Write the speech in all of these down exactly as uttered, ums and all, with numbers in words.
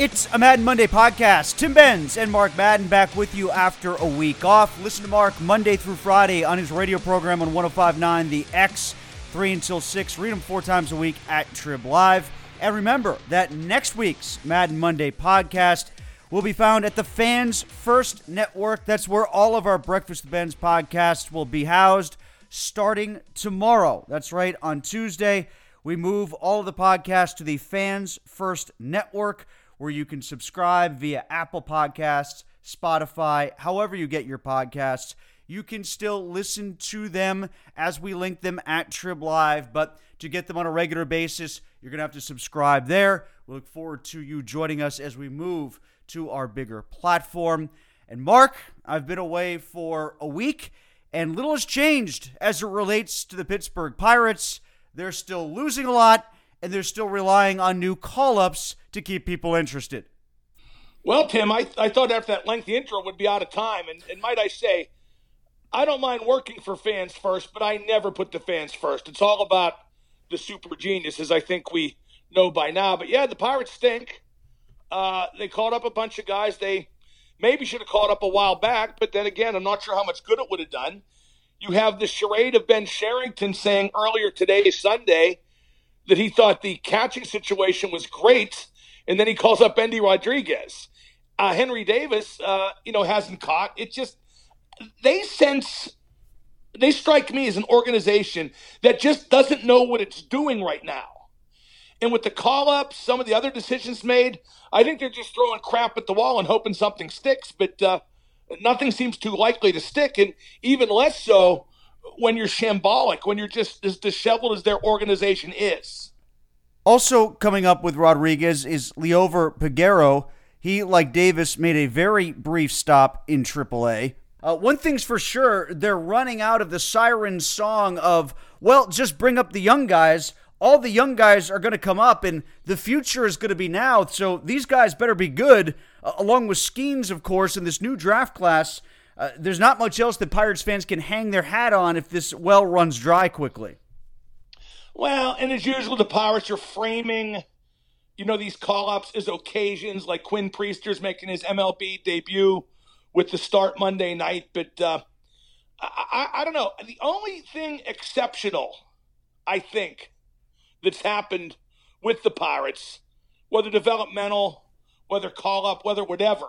It's a Madden Monday podcast. Tim Benz and Mark Madden back with you after a week off. Listen to Mark Monday through Friday on his radio program on one oh five point nine The X, three until six. Read him four times a week at Trib Live. And remember that next week's Madden Monday podcast will be found at the Fans First Network. That's where all of our Breakfast with Benz podcasts will be housed starting tomorrow. That's right, on Tuesday, we move all of the podcasts to the Fans First Network, where you can subscribe via Apple Podcasts, Spotify, however you get your podcasts. You can still listen to them as we link them at Trib Live, but to get them on a regular basis, you're going to have to subscribe there. We look forward to you joining us as we move to our bigger platform. And Mark, I've been away for a week, and little has changed as it relates to the Pittsburgh Pirates. They're still losing a lot, and they're still relying on new call-ups to keep people interested. Well, Tim, I, I thought after that lengthy intro would be out of time. And, and might I say, I don't mind working for Fans First, but I never put the fans first. It's all about the super geniuses, I think we know by now. But, yeah, the Pirates stink. Uh, they called up a bunch of guys they maybe should have called up a while back. But then again, I'm not sure how much good it would have done. You have the charade of Ben Cherington saying earlier today, Sunday, that he thought the catching situation was great, and then he calls up Endy Rodriguez. Uh, Henry Davis, uh, you know, hasn't caught. It just, they sense, they strike me as an organization that just doesn't know what it's doing right now. And with the call-ups, some of the other decisions made, I think they're just throwing crap at the wall and hoping something sticks, but uh, nothing seems too likely to stick, and even less so when you're shambolic, when you're just as disheveled as their organization is. Also coming up with Rodriguez is Liover Peguero. He, like Davis, made a very brief stop in triple A. Uh, one thing's for sure, they're running out of the siren song of, well, just bring up the young guys. All the young guys are going to come up, and the future is going to be now. So these guys better be good, uh, along with Skeens, of course, in this new draft class. Uh, there's not much else that Pirates fans can hang their hat on if this well runs dry quickly. Well, and as usual, the Pirates are framing, you know, these call-ups as occasions, like Quinn Priester's making his M L B debut with the start Monday night. But uh, I, I, I don't know. The only thing exceptional, I think, that's happened with the Pirates, whether developmental, whether call-up, whether whatever,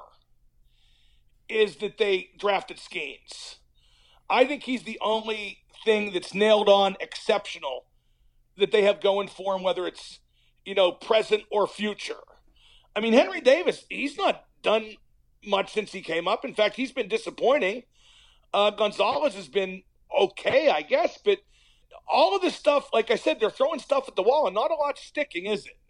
is that they drafted Skeens. I think he's the only thing that's nailed on exceptional that they have going for him, whether it's, you know, present or future. I mean, Henry Davis, he's not done much since he came up. In fact, he's been disappointing. Uh, Gonzalez has been okay, I guess, but all of this stuff, like I said, they're throwing stuff at the wall and not a lot sticking, is it?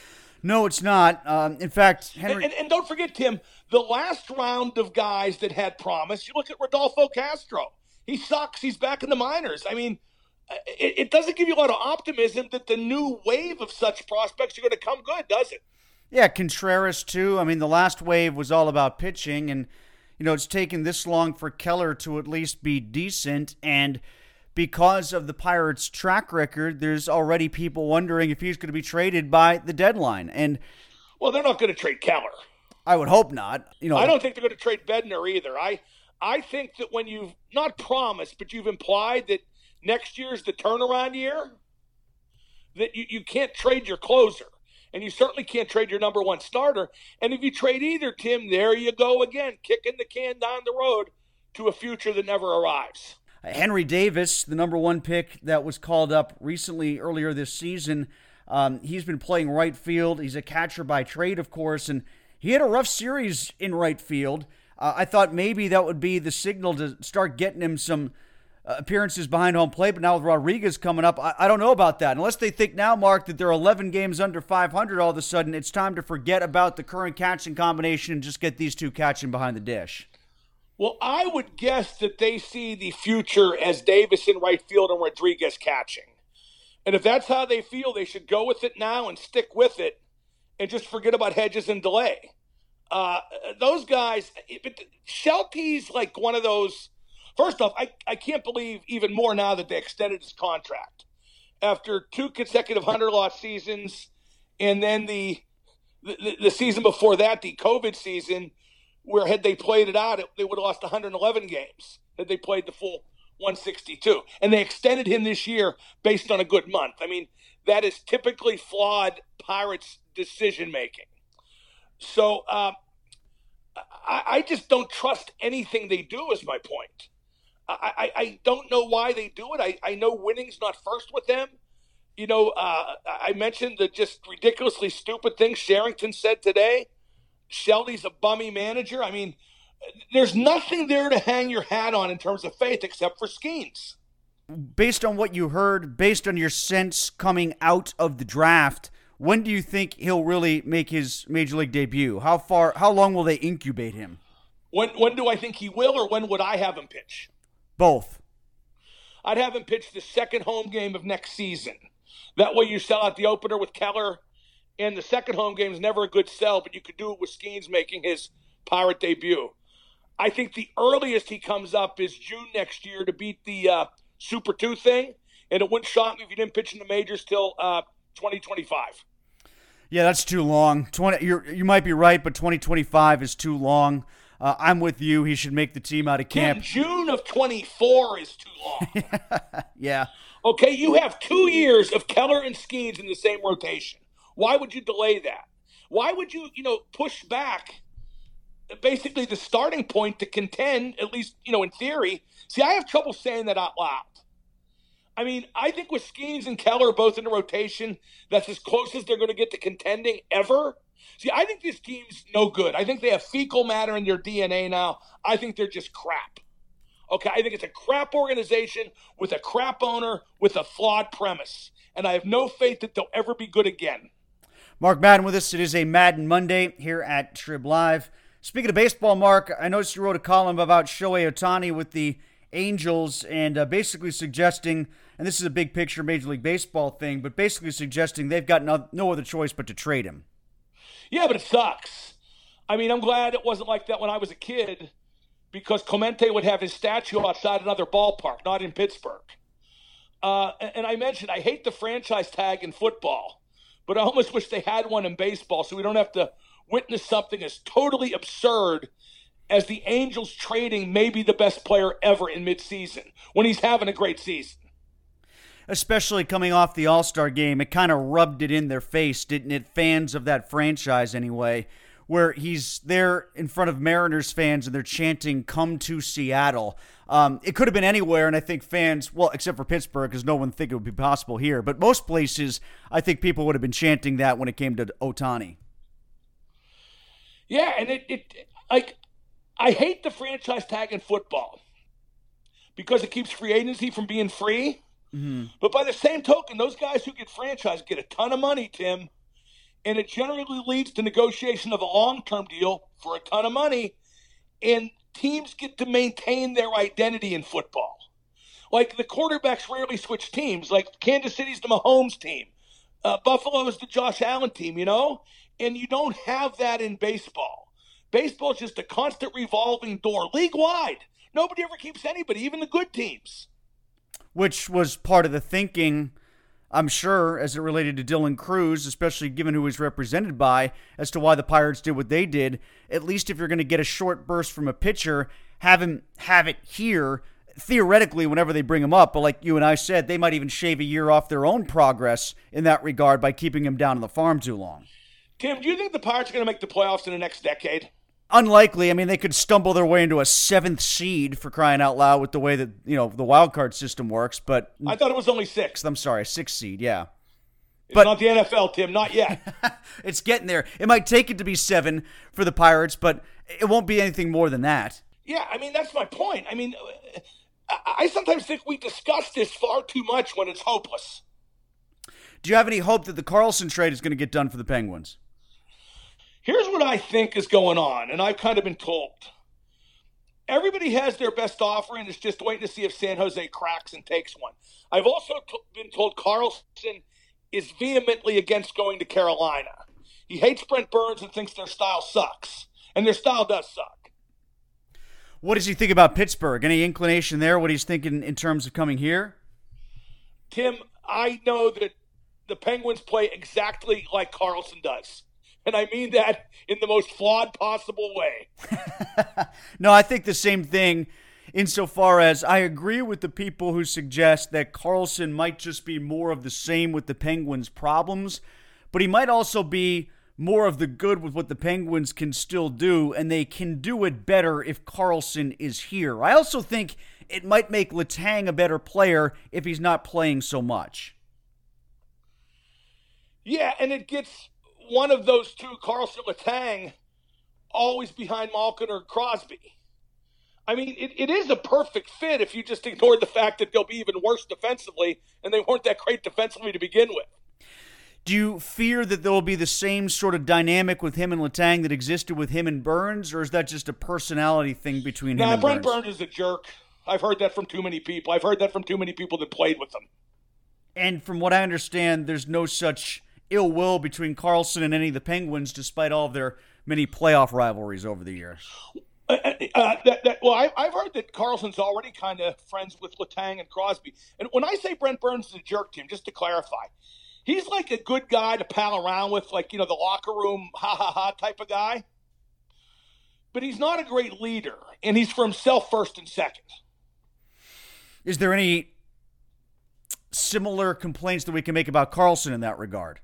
No, it's not. Um, in fact, Henry... And, and, and don't forget, Tim, the last round of guys that had promise, you look at Rodolfo Castro. He sucks. He's back in the minors. I mean, it, it doesn't give you a lot of optimism that the new wave of such prospects are going to come good, does it? Yeah, Contreras, too. I mean, the last wave was all about pitching, and, you know, it's taken this long for Keller to at least be decent, and because of the Pirates' track record, there's already people wondering if he's going to be traded by the deadline. And well, they're not going to trade Keller. I would hope not. You know, I don't think they're going to trade Bednar either. I I think that when you've not promised, but you've implied that next year's the turnaround year, that you, you can't trade your closer. And you certainly can't trade your number one starter. And if you trade either, Tim, there you go again, kicking the can down the road to a future that never arrives. Henry Davis, the number one pick that was called up recently earlier this season, um, he's been playing right field. He's a catcher by trade, of course, and he had a rough series in right field. Uh, I thought maybe that would be the signal to start getting him some uh, appearances behind home plate, but now with Rodriguez coming up, I, I don't know about that. Unless they think now, Mark, that they're eleven games under five hundred all of a sudden, it's time to forget about the current catching combination and just get these two catching behind the dish. Well, I would guess that they see the future as Davis in right field and Rodriguez catching. And if that's how they feel, they should go with it now and stick with it and just forget about Hedges and Delay. Uh, those guys, but Shelty's like one of those. First off, I, I can't believe even more now that they extended his contract. After two consecutive hundred-loss seasons and then the the, the season before that, the COVID season, where had they played it out, they would have lost one hundred eleven games had they played the full one sixty-two. And they extended him this year based on a good month. I mean, that is typically flawed Pirates decision-making. So uh, I, I just don't trust anything they do is my point. I, I, I don't know why they do it. I, I know winning's not first with them. You know, uh, I mentioned the just ridiculously stupid things Sherrington said today. Sheldy's a bummy manager. I mean, there's nothing there to hang your hat on in terms of faith except for Skeens. Based on what you heard, based on your sense coming out of the draft, when do you think he'll really make his major league debut? How far, how long will they incubate him? When when do I think he will, or when would I have him pitch? Both. I'd have him pitch the second home game of next season. That way you sell out the opener with Keller, and the second home game is never a good sell, but you could do it with Skeens making his Pirate debut. I think the earliest he comes up is June next year to beat the uh, Super two thing, and it wouldn't shock me if he didn't pitch in the majors till uh, twenty twenty-five. Yeah, that's too long. twenty, you're, you might be right, but twenty twenty-five is too long. Uh, I'm with you. He should make the team out of camp. Tim, June of twenty-four is too long. Yeah. Okay, you have two years of Keller and Skeens in the same rotation. Why would you delay that? Why would you, you know, push back basically the starting point to contend, at least, you know, in theory? See, I have trouble saying that out loud. I mean, I think with Skeens and Keller both in the rotation, that's as close as they're going to get to contending ever. See, I think this team's no good. I think they have fecal matter in their D N A now. I think they're just crap. Okay, I think it's a crap organization with a crap owner with a flawed premise. And I have no faith that they'll ever be good again. Mark Madden with us. It is a Madden Monday here at Trib Live. Speaking of baseball, Mark, I noticed you wrote a column about Shohei Ohtani with the Angels and uh, basically suggesting, and this is a big picture Major League Baseball thing, but basically suggesting they've got no, no other choice but to trade him. Yeah, but it sucks. I mean, I'm glad it wasn't like that when I was a kid, because Clemente would have his statue outside another ballpark, not in Pittsburgh. Uh, and I mentioned I hate the franchise tag in football, but I almost wish they had one in baseball so we don't have to witness something as totally absurd as the Angels trading maybe the best player ever in midseason when he's having a great season. Especially coming off the All-Star game, it kind of rubbed it in their face, didn't it? Fans of that franchise anyway, where he's there in front of Mariners fans and they're chanting, "Come to Seattle." Um, it could have been anywhere, and I think fans, well, except for Pittsburgh, because no one think it would be possible here, but most places, I think people would have been chanting that when it came to Ohtani. Yeah, and it, it like, I hate the franchise tag in football because it keeps free agency from being free. Mm-hmm. But by the same token, those guys who get franchised get a ton of money, Tim, and it generally leads to negotiation of a long-term deal for a ton of money, and teams get to maintain their identity in football. Like, the quarterbacks rarely switch teams. Like, Kansas City's the Mahomes team. Uh, Buffalo is the Josh Allen team, you know? And you don't have that in baseball. Baseball is just a constant revolving door, league-wide. Nobody ever keeps anybody, even the good teams. Which was part of the thinking, I'm sure, as it related to Dylan Cruz, especially given who he's represented by, as to why the Pirates did what they did. At least if you're going to get a short burst from a pitcher, have him have it here, theoretically, whenever they bring him up. But like you and I said, they might even shave a year off their own progress in that regard by keeping him down on the farm too long. Tim, do you think the Pirates are going to make the playoffs in the next decade? Unlikely. I mean, they could stumble their way into a seventh seed, for crying out loud, with the way that, you know, the wild card system works. But I thought it was only six. I'm sorry, a six seed, yeah. It's but not the N F L, Tim, not yet. It's getting there. It might take it to be seven for the Pirates, but it won't be anything more than that. Yeah, I mean, that's my point. I mean, I sometimes think we discuss this far too much when it's hopeless. Do you have any hope that the Carlson trade is going to get done for the Penguins? Here's what I think is going on, and I've kind of been told. Everybody has their best offer and is just waiting to see if San Jose cracks and takes one. I've also t- been told Carlson is vehemently against going to Carolina. He hates Brent Burns and thinks their style sucks, and their style does suck. What does he think about Pittsburgh? Any inclination there, what he's thinking in terms of coming here? Tim, I know that the Penguins play exactly like Carlson does. And I mean that in the most flawed possible way. No, I think the same thing insofar as I agree with the people who suggest that Karlsson might just be more of the same with the Penguins' problems, but he might also be more of the good with what the Penguins can still do, and they can do it better if Karlsson is here. I also think it might make Letang a better player if he's not playing so much. Yeah, and it gets one of those two, Karlsson, Letang, always behind Malkin or Crosby. I mean, it, it is a perfect fit if you just ignore the fact that they'll be even worse defensively, and they weren't that great defensively to begin with. Do you fear that there will be the same sort of dynamic with him and Letang that existed with him and Burns, or is that just a personality thing between him nah, and Brent Burns? Burns is a jerk. I've heard that from too many people. I've heard that from too many people that played with him. And from what I understand, there's no such ill will between Karlsson and any of the Penguins, despite all of their many playoff rivalries over the years. Uh, uh, that, that, well, I, I've heard that Karlsson's already kind of friends with Letang and Crosby. And when I say Brent Burns is a jerk, Tim, just to clarify, he's like a good guy to pal around with, like, you know, the locker room ha-ha-ha type of guy. But he's not a great leader, and he's for himself first and second. Is there any similar complaints that we can make about Karlsson in that regard?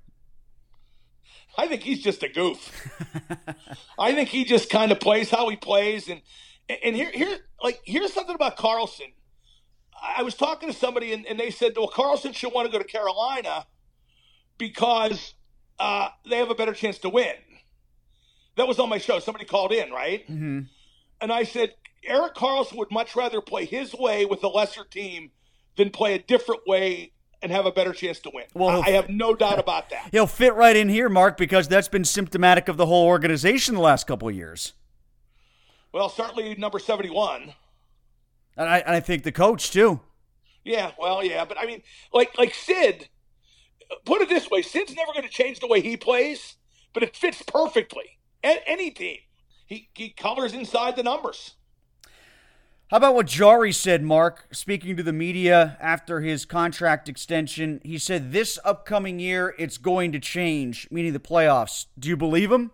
I think he's just a goof. I think he just kind of plays how he plays. And and here, here, like, here's something about Karlsson. I was talking to somebody, and, and they said, well, Karlsson should want to go to Carolina because uh, they have a better chance to win. That was on my show. Somebody called in, right? Mm-hmm. And I said, Erik Karlsson would much rather play his way with a lesser team than play a different way and have a better chance to win. Well, I have no doubt about that. He'll fit right in here, Mark, because that's been symptomatic of the whole organization the last couple of years. Well, certainly number seventy-one. And I, and I think the coach, too. Yeah, well, yeah. But, I mean, like like Sid, put it this way, Sid's never going to change the way he plays, but it fits perfectly. A- any team. He, he colors inside the numbers. How about what Jarry said, Mark, speaking to the media after his contract extension? He said this upcoming year it's going to change, meaning the playoffs. Do you believe him?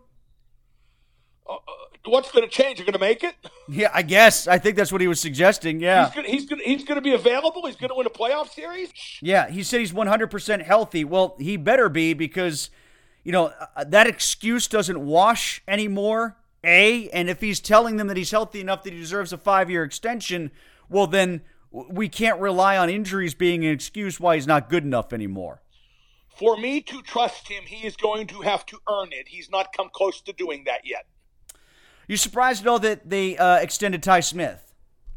Uh, what's going to change? You're going to make it? Yeah, I guess. I think that's what he was suggesting, yeah. He's going he's gonna, he's gonna be available? He's going to win a playoff series? Yeah, he said he's one hundred percent healthy. Well, he better be because, you know, that excuse doesn't wash anymore. A, and if he's telling them that he's healthy enough that he deserves a five-year extension, well, then we can't rely on injuries being an excuse why he's not good enough anymore. For me to trust him, he is going to have to earn it. He's not come close to doing that yet. You surprised at all that they uh, extended Ty Smith?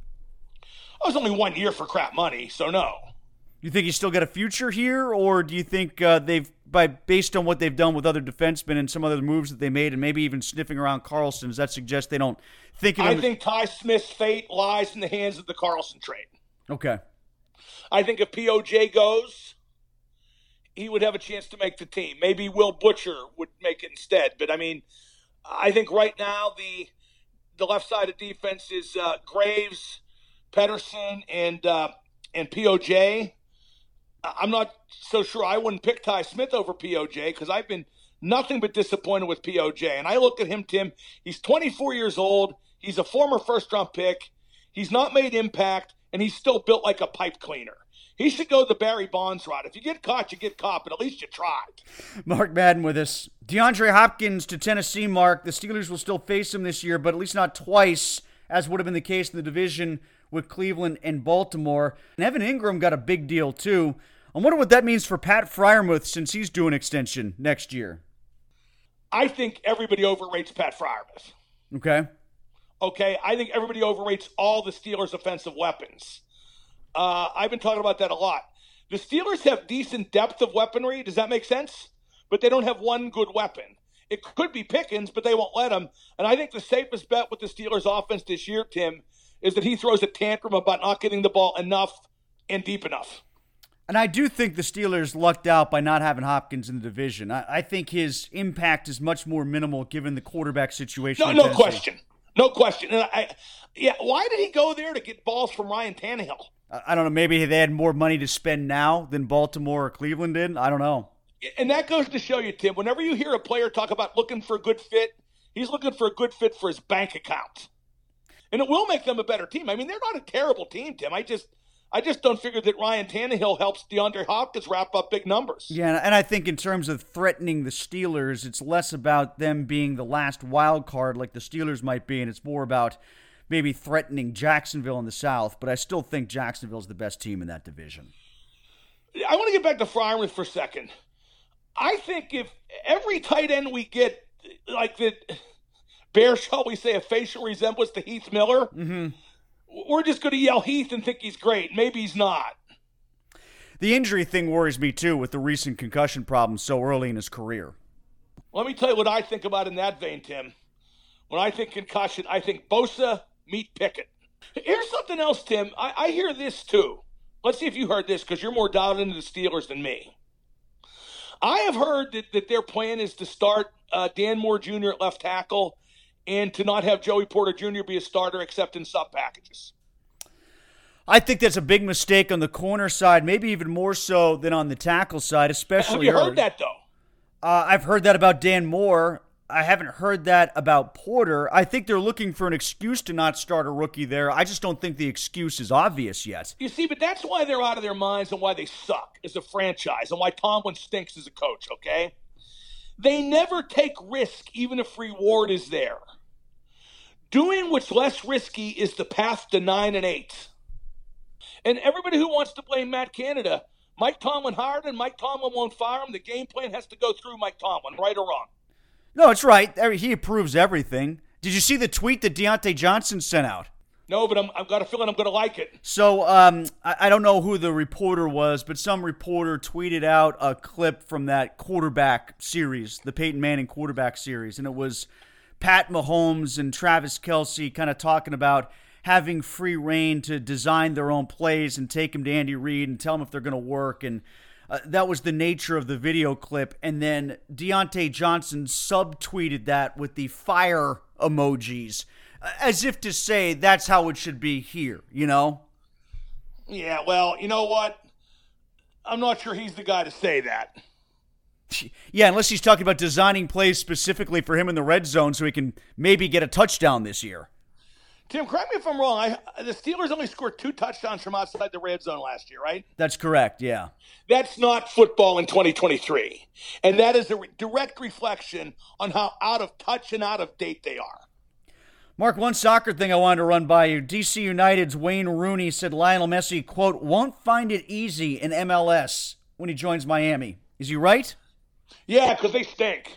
It was only one year for crap money, so no. You think he's still got a future here, or do you think uh, they've, by based on what they've done with other defensemen and some other moves that they made, and maybe even sniffing around Karlsson, does that suggest they don't think of him? I think Ty Smith's fate lies in the hands of the Karlsson trade. Okay. I think if P O J goes, he would have a chance to make the team. Maybe Will Butcher would make it instead. But, I mean, I think right now the the left side of defense is uh, Graves, Pettersson, and uh, and P O J. I'm not so sure I wouldn't pick Ty Smith over P O J because I've been nothing but disappointed with P O J. And I look at him, Tim, he's twenty-four years old. He's a former first-round pick. He's not made impact, and he's still built like a pipe cleaner. He should go the Barry Bonds route. If you get caught, you get caught, but at least you tried. Mark Madden with us. DeAndre Hopkins to Tennessee, Mark. The Steelers will still face him this year, but at least not twice, as would have been the case in the division with Cleveland and Baltimore. And Evan Ingram got a big deal, too. I wonder what that means for Pat Freiermuth since he's doing extension next year. I think everybody overrates Pat Freiermuth. Okay. Okay, I think everybody overrates all the Steelers' offensive weapons. Uh, I've been talking about that a lot. The Steelers have decent depth of weaponry. Does that make sense? But they don't have one good weapon. It could be Pickens, but they won't let him. And I think the safest bet with the Steelers' offense this year, Tim, is that he throws a tantrum about not getting the ball enough and deep enough. And I do think the Steelers lucked out by not having Hopkins in the division. I, I think his impact is much more minimal given the quarterback situation. No, no question. No question. And I, yeah, why did he go there to get balls from Ryan Tannehill? I, I don't know. Maybe they had more money to spend now than Baltimore or Cleveland did. I don't know. And that goes to show you, Tim, whenever you hear a player talk about looking for a good fit, he's looking for a good fit for his bank account. And it will make them a better team. I mean, they're not a terrible team, Tim. I just I just don't figure that Ryan Tannehill helps DeAndre Hopkins wrap up big numbers. Yeah, and I think in terms of threatening the Steelers, it's less about them being the last wild card like the Steelers might be, and it's more about maybe threatening Jacksonville in the South. But I still think Jacksonville's the best team in that division. I want to get back to Freiermuth for a second. I think if every tight end we get, like the bears, shall we say, a facial resemblance to Heath Miller, mm-hmm. we're just going to yell Heath and think he's great. Maybe he's not. The injury thing worries me, too, with the recent concussion problems so early in his career. Let me tell you what I think about in that vein, Tim. When I think concussion, I think Bosa, meet Pickett. Here's something else, Tim. I, I hear this, too. Let's see if you heard this, because you're more dialed into the Steelers than me. I have heard that, that their plan is to start uh, Dan Moore Junior at left tackle and to not have Joey Porter Junior be a starter except in sub packages. I think that's a big mistake on the corner side, maybe even more so than on the tackle side, especially Have you early. heard that, though? Uh, I've heard that about Dan Moore. I haven't heard that about Porter. I think they're looking for an excuse to not start a rookie there. I just don't think the excuse is obvious yet. You see, but that's why they're out of their minds and why they suck as a franchise and why Tomlin stinks as a coach, okay? They never take risk even if reward is there. Doing what's less risky is the path to nine and eight. And everybody who wants to blame Matt Canada, Mike Tomlin hired him, Mike Tomlin won't fire him. The game plan has to go through Mike Tomlin, right or wrong. No, it's right. He approves everything. Did you see the tweet that Deontay Johnson sent out? No, but I'm, I've got a feeling I'm going to like it. So um, I, I don't know who the reporter was, but some reporter tweeted out a clip from that quarterback series, the Peyton Manning quarterback series, and it was Pat Mahomes and Travis Kelce kind of talking about having free reign to design their own plays and take them to Andy Reid and tell them if they're going to work. And uh, that was the nature of the video clip. And then Deontay Johnson subtweeted that with the fire emojis, as if to say that's how it should be here, you know? Yeah, well, you know what? I'm not sure he's the guy to say that. Yeah, unless he's talking about designing plays specifically for him in the red zone so he can maybe get a touchdown this year. Tim, correct me if I'm wrong. I, the Steelers only scored two touchdowns from outside the red zone last year, right? That's correct, yeah. That's not football in twenty twenty-three. And that is a re- direct reflection on how out of touch and out of date they are. Mark, one soccer thing I wanted to run by you. D C United's Wayne Rooney said Lionel Messi, quote, won't find it easy in M L S when he joins Miami. Is he right? Yeah, because they stink.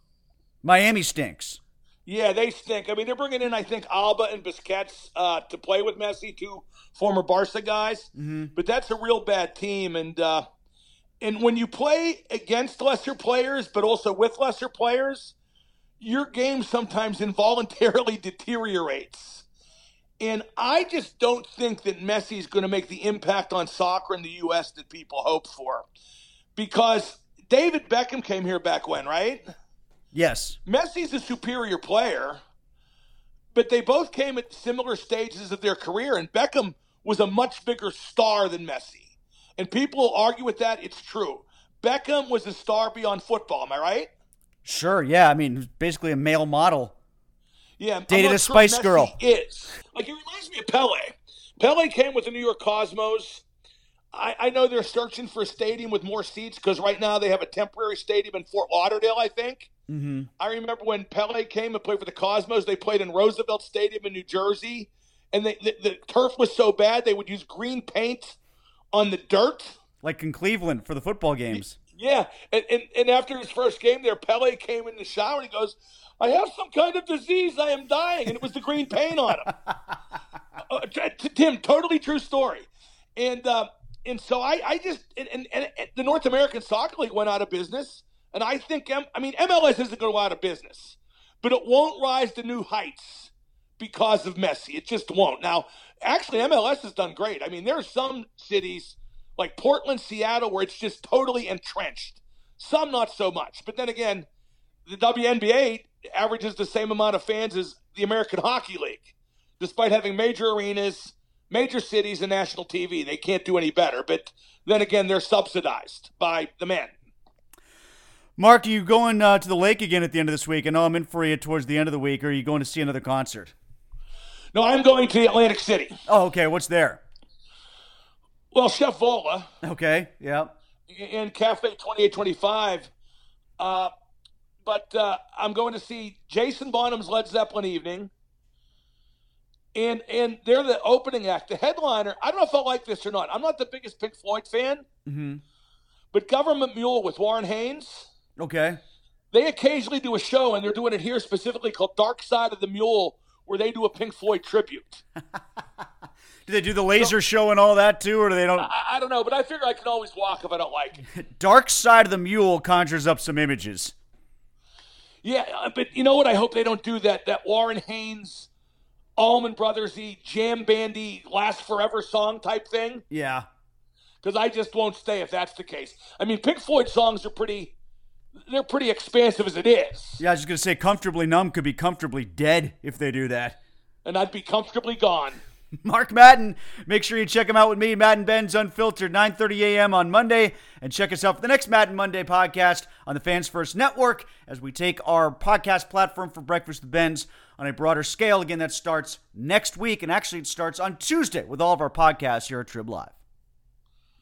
Miami stinks. Yeah, they stink. I mean, they're bringing in, I think, Alba and Busquets uh, to play with Messi, two former Barca guys. Mm-hmm. But that's a real bad team. And uh, and when you play against lesser players, but also with lesser players, your game sometimes involuntarily deteriorates. And I just don't think that Messi is going to make the impact on soccer in the U S that people hope for. Because David Beckham came here back when, right? Yes. Messi's a superior player, but they both came at similar stages of their career, and Beckham was a much bigger star than Messi. And people will argue with that. It's true. Beckham was a star beyond football. Am I right? Sure, yeah. I mean, basically a male model. Yeah. Dated a Spice Girl. Is. Like, it reminds me of Pele. Pele came with the New York Cosmos. I, I know they're searching for a stadium with more seats because right now they have a temporary stadium in Fort Lauderdale, I think. Mm-hmm. I remember when Pele came and played for the Cosmos, they played in Roosevelt Stadium in New Jersey, and they, the, the turf was so bad they would use green paint on the dirt. Like in Cleveland for the football games. Yeah, and, and, and after his first game there, Pele came in the shower and he goes, I have some kind of disease, I am dying, and it was the green paint on him. uh, t- t- Tim, totally true story. And uh, and so I, I just and, and, and the North American Soccer League went out of business. And I think, I mean, M L S isn't going to go out of business, but it won't rise to new heights because of Messi. It just won't. Now, actually, M L S has done great. I mean, there are some cities like Portland, Seattle, where it's just totally entrenched. Some not so much. But then again, the W N B A averages the same amount of fans as the American Hockey League, despite having major arenas, major cities, and national T V. They can't do any better. But then again, they're subsidized by the men. Mark, are you going uh, to the lake again at the end of this week? I know I'm in for you towards the end of the week. Or are you going to see another concert? No, I'm going to Atlantic City. Oh, okay. What's there? Well, Chef Vola. Okay, yeah. And Cafe twenty-eight twenty-five. Uh, but uh, I'm going to see Jason Bonham's Led Zeppelin Evening. And and they're the opening act. The headliner, I don't know if I like this or not. I'm not the biggest Pink Floyd fan. Mm-hmm. But Government Mule with Warren Haynes. Okay. They occasionally do a show, and they're doing it here specifically called Dark Side of the Mule, where they do a Pink Floyd tribute. Do they do the laser so, show and all that too, or do they don't? I, I don't know, but I figure I can always walk if I don't like it. Dark Side of the Mule conjures up some images. Yeah, but you know what? I hope they don't do that. That Warren Haynes, Allman Brothers-y, jam bandy, last forever song type thing. Yeah. Because I just won't stay if that's the case. I mean, Pink Floyd songs are pretty, they're pretty expansive as it is. Yeah, I was just going to say Comfortably Numb could be comfortably dead if they do that. And I'd be comfortably gone. Mark Madden, make sure you check him out with me, Madden Benz Unfiltered, nine thirty a.m. on Monday. And check us out for the next Madden Monday podcast on the Fans First Network as we take our podcast platform for Breakfast with Benz on a broader scale. Again, that starts next week, and actually it starts on Tuesday with all of our podcasts here at Trib Live.